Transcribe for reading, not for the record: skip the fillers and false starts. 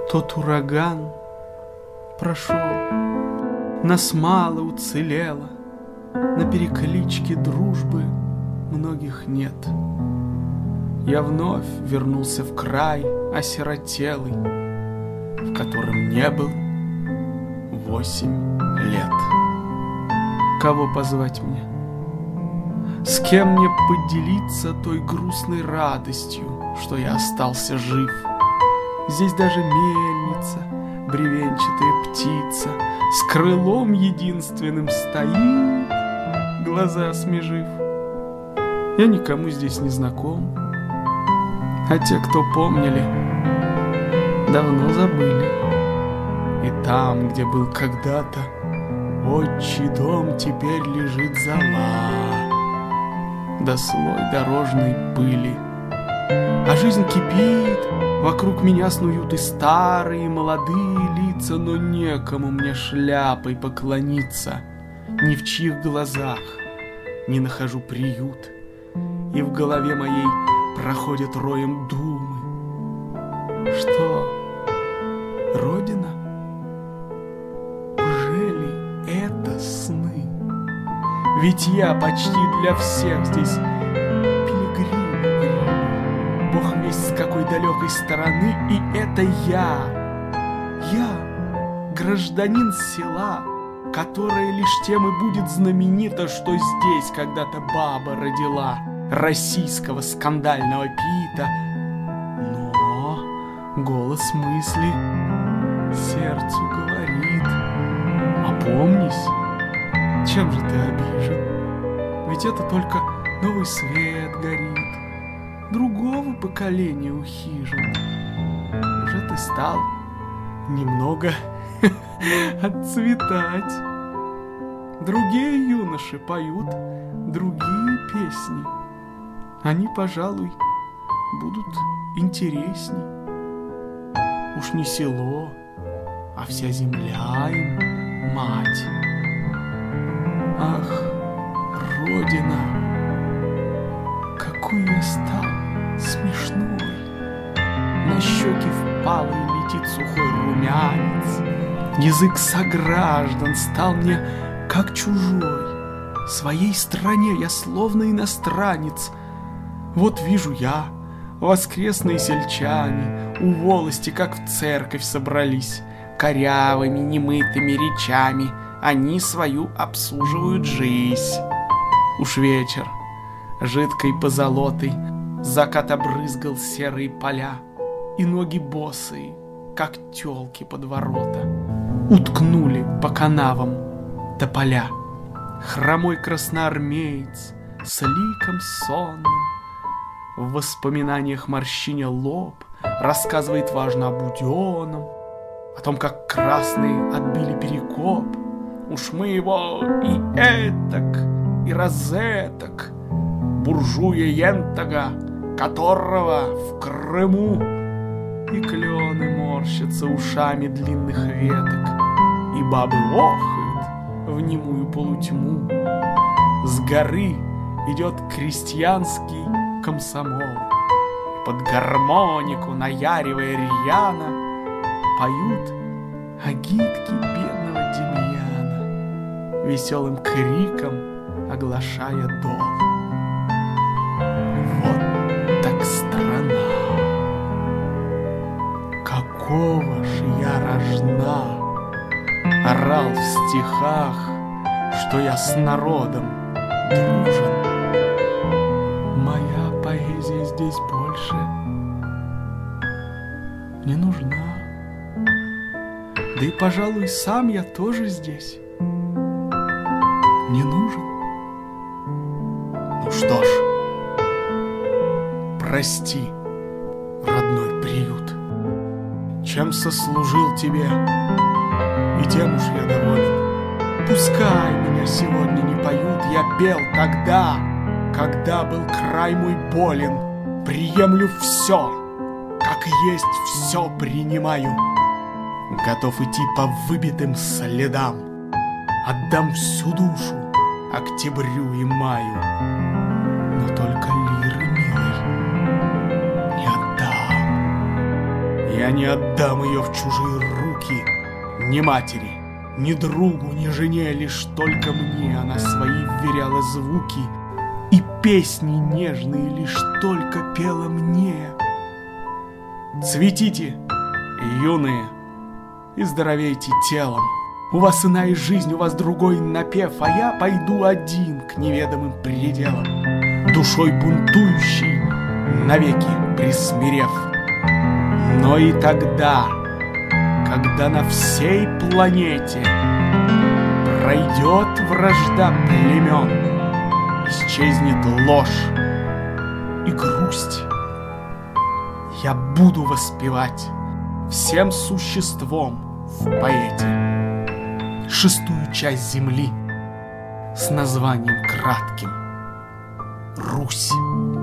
Тот ураган прошел, нас мало уцелело, на перекличке дружбы многих нет. Я вновь вернулся в край осиротелый, в котором не был 8 лет. Кого позвать мне? С кем мне поделиться той грустной радостью, что я остался жив? Здесь даже мельница, бревенчатая птица, с крылом единственным стоит, глаза смежив. Я никому здесь не знаком, а те, кто помнили, давно забыли. И там, где был когда-то отчий дом, теперь лежит зола, да слой дорожной пыли. А жизнь кипит, вокруг меня снуют и старые, и молодые лица, но некому мне шляпой поклониться, ни в чьих глазах не нахожу приют, и в голове моей проходят роем думы. Что, Родина? Ужели это сны? Ведь я почти для всех здесь пилигрим. Бог весть с какой далекой стороны, и это я, гражданин села, которое лишь тем и будет знаменито, что здесь когда-то баба родила российского скандального Пита. Но голос мысли сердцу говорит: опомнись, чем же ты обижен? Ведь это только новый свет горит, другого поколения ухижен. Уже ты стал немного отцветать. Другие юноши поют другие песни. Они, пожалуй, будут интересней. Уж не село, а вся земля им мать. Ах, Родина, какой я стал смешной. На щеки впалый летит сухой румянец. Язык сограждан стал мне как чужой. В своей стране я словно иностранец. Вот вижу я, воскресные сельчане у волости, как в церковь, собрались. Корявыми, немытыми речами они свою обслуживают жизнь. Уж вечер, жидкой позолотой, закат обрызгал серые поля, и ноги босые, как тёлки под ворота, уткнули по канавам тополя. Хромой красноармеец с ликом сонным в воспоминаниях морщиня лоб рассказывает важно о Будённом, о том, как красные отбили Перекоп. Уж мы его и этак, и розеток, буржуя Ентага, которого в Крыму, и клены морщатся ушами длинных веток, и бабы охают в немую полутьму. С горы идет крестьянский комсомол, под гармонику, наяривая рьяно, поют агитки бедного Демьяна, веселым криком оглашая дол. Вот так страна, какого ж я рожна, орал в стихах, что я с народом дружен. Моя поэзия здесь больше не нужна. Да и, пожалуй, сам я тоже здесь не нужен. Ну что ж, прости, родной приют, чем сослужил тебе, и тем уж я доволен. Пускай меня сегодня не поют, я пел тогда, когда был край мой болен. Приемлю все, как есть, все принимаю. Готов идти по выбитым следам, отдам всю душу октябрю и маю, но только лиры, милый, не отдам. Я Я не отдам ее в чужие руки, ни матери, ни другу, ни жене, лишь только мне она свои вверяла звуки, и песни нежные лишь только пела мне. Цветите, юные, и здоровейте телом. У вас иная жизнь, у вас другой напев, а я пойду один к неведомым пределам, душой бунтующей, навеки присмирев. Но и тогда, когда на всей планете пройдет вражда племен, исчезнет ложь и грусть, я буду воспевать всем существом в поэте шестую часть земли с названием кратким — Русь.